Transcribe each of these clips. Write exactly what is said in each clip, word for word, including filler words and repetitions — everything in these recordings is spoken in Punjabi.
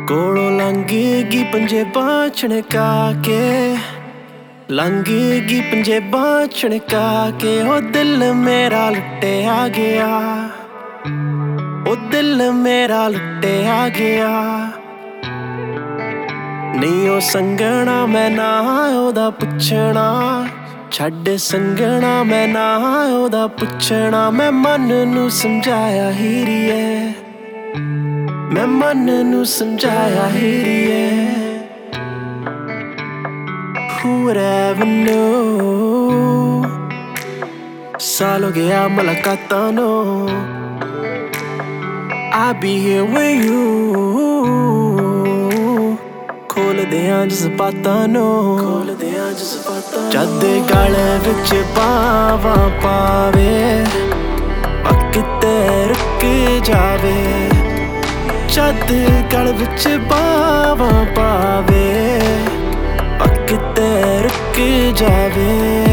ਕੋਲੋਂ ਲੰਘੇਗੀ ਪੰਜੇਬਾਂ ਛਣਕਾ ਕੇ, ਲੰਘੇਗੀ ਪੰਜੇਬਾਂ ਛਣਕਾ ਕੇ। ਉਹ ਦਿਲ ਮੇਰਾ ਲੁੱਟਿਆ ਗਿਆ, ਉਹ ਦਿਲ ਮੇਰਾ ਲੁੱਟਿਆ ਗਿਆ। ਨਹੀਂ ਉਹ ਸੰਗਣਾ ਮੈਂ ਨਾ ਉਹਦਾ ਪੁੱਛਣਾ, ਛੱਡ ਸੰਗਣਾ ਮੈਂ ਨਾ ਉਹਦਾ ਪੁੱਛਣਾ। ਮੈਂ ਮਨ ਨੂੰ ਸਮਝਾਇਆ ਹੀਰੀਏ, ਮੈਂ ਮਨ ਨੂੰ ਸਮਝਾਇਆ ਹੀਰੀਏ। Who would ever know? ਸਾਲ ਹੋ ਗਿਆ ਮੁਲਾਕਾਤਾਂ ਨੂੰ, I'll be here with you। ਖੋਲਦੇ ਆਂ ਜਜ਼ਬਾਤਾਂ ਨੂੰ, ਖੋਲਦੇ ਆਂ ਜਜ਼ਬਾਤਾਂ। ਜਦ ਗਲ ਵਿੱਚ ਬਾਵਾਂ ਪਾਵੇ, ਕਿਤੇ ਰੁਕ ਜਾਵੇ। ਜਦ ਗਲ ਵਿੱਚ ਬਾਵਾਂ ਪਾਵੇ, ਕਿਤੇ ਰੁਕ ਜਾਵੇ।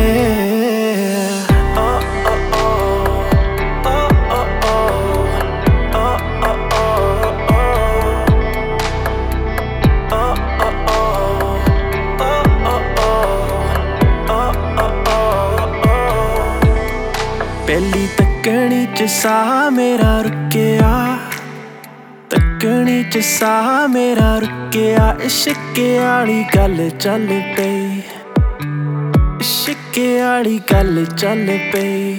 ਪਹਿਲੀ ਤੱਕਣੀ ਚ ਸਾਹ ਮੇਰਾ ਰੁਕਿਆ, ਤੱਕਣੀ ਚ ਸਾਹ ਮੇਰਾ ਰੁਕਿਆ। ਇਸ਼ਕੇ ਆਲੀ ਗੱਲ ਚੱਲ ਪਈ, ਇਸ਼ਕੇ ਆਲੀ ਗੱਲ ਚੱਲ ਪਈ।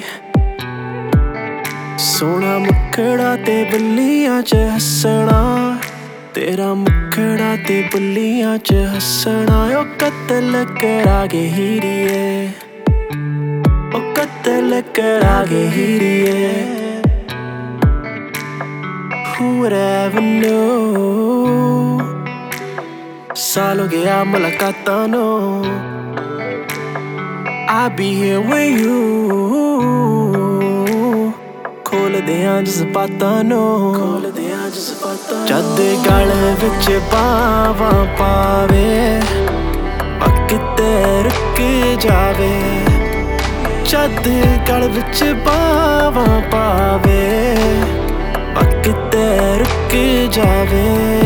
ਸੋਹਣਾ ਮੁਖੜਾ ਤੇ ਬੱਲੀਆਂ ਚ ਹੱਸਣਾ, ਤੇਰਾ ਮੁਖੜਾ ਤੇ ਬੱਲੀਆਂ ਚ ਹੱਸਣਾ। ਉਹ ਕਤਲ ਕਰਾ ਗਏ ਹੀਰੀਏ, ਉਹ ਕਤਲ ਕਰਾ ਗਏ ਹੀਰੀਏ। Who would ever know? ਸਾਲ ਹੋ ਗਿਆ ਮੁਲਾਕਾਤਾਂ ਨੂੰ, I'll be here with you। ਖੋਲਦੇ ਆਂ ਜਜ਼ਬਾਤਾਂ ਨੂੰ, ਖੋਲਦੇ ਆਂ ਜਜ਼ਬਾਤਾਂ। ਜਦ ਗਲ ਵਿੱਚ ਬਾਵਾਂ ਪਾਵੇ, ਕਿਤੇ ਰੁਕ ਜਾਵੇ। ਜਦ ਗਲ ਵਿੱਚ ਬਾਵਾਂ ਪਾਵੇ, ਕਿਤੇ ਰੁਕ ਜਾਵੇ।